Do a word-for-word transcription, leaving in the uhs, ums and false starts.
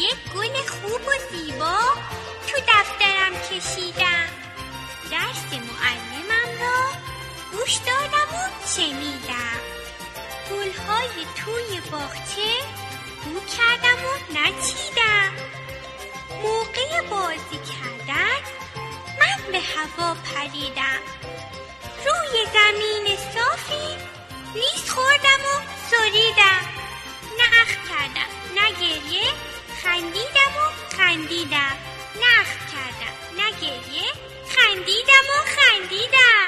یک گل خوب و زیبا تو دفترم کشیدم. درس معلمم را گوش دادم و شنیدم. گلهای توی باغچه بو کردم و نچیدم. موقع بازی کردن من به هوا پریدم. روی زمین صافی لیز خوردم و سریدم. نه اخ کردم نه گریه، خندیدم و خندیدم. نه اخ کردم نه گریه، خندیدم و خندیدم.